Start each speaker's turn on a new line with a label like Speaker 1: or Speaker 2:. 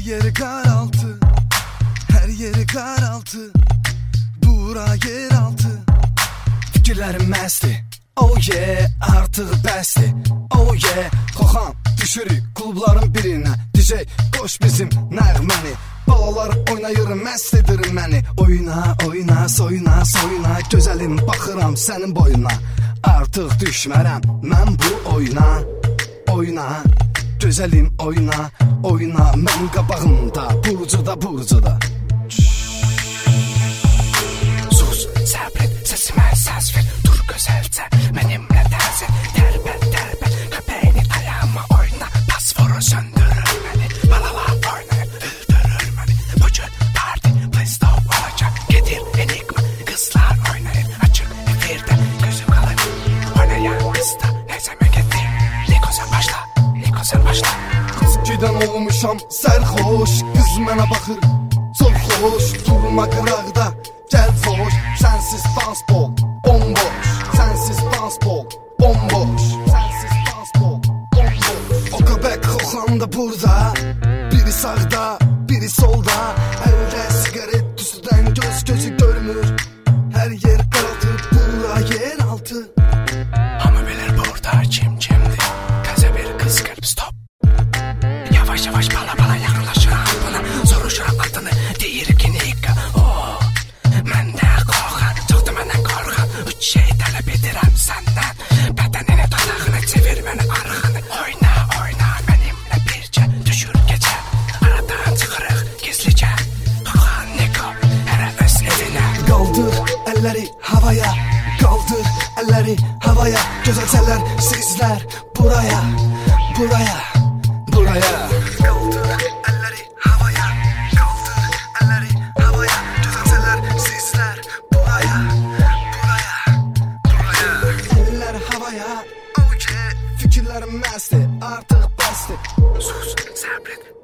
Speaker 1: yeri karaltı, her yeri karaltı, bura yeraltı. Fikirlərim məsti, oh yeah, artıq bəsdi, oh yeah. Xoxan düşürük klubların birinə, DJ qoş bizim nəğməni. Balalar oynayır, məst edir məni. Oyna, oyna, soyuna, soyuna, gözəlim baxıram sənin boyuna. Artıq düşmərəm mən bu oyuna. Oyna, gözəlim oyna, oyna, mən qabağımda, burcuda, burcuda.
Speaker 2: Sus, səbret, səsimə səs ver, dur gözəlcə, mənimlə tərzi, tərpət, tərpət, köpəyini ayağıma oyna, pasforu söndürür məni, balalar oynayır, öldürür məni, bu gün parti, please stop olacaq, gedir enigma, qızlar oynayır, açıq efirdə, gözüm qalır, oynayan qızda, nəzəmə gedir, Niko sen başla, Niko sen başla.
Speaker 1: Eskiden olmuşam sərxoş, qız mənə baxır, çox xoş, durma qıraqda, gəl foş, sənsiz dansbol, bomboş, sənsiz dansbol, bomboş, sənsiz dansbol, bomboş. O köpək Xoxan da burada, biri sağda, biri solda, əldə sigaret tüstüdən göz gözü görmür, hər yer qaraltı, bura yeraltı.
Speaker 2: Hamı bilir burada kim kimdir, təzə bir qız gəlib stop. Yavaş yavaş bala bala yaxınlaşıram buna, soruşuram adını, deyir ki Niko. Oh, mən də Xoxan, çox da məndən qorxan, üç şey tələb edirəm səndən, bədənini dodağını çevir məni arxanı. Oyna, oyna mənimlə bircə, düşür gecə, aradan çıxırıq gizlicə. Xoxan, Niko, hərə öz evinə.
Speaker 1: Qaldır əlləri havaya, qaldır əlləri havaya, gözəlsələr sizlər buraya, buraya, buraya. Qaldır əlləri havaya, qaldır əlləri havaya, gözəlsələr sizlər buraya, buraya, buraya. Əllər havaya, oh yeah, fikirlərim məsti, artıq bəsdi.
Speaker 2: Sus, səbret.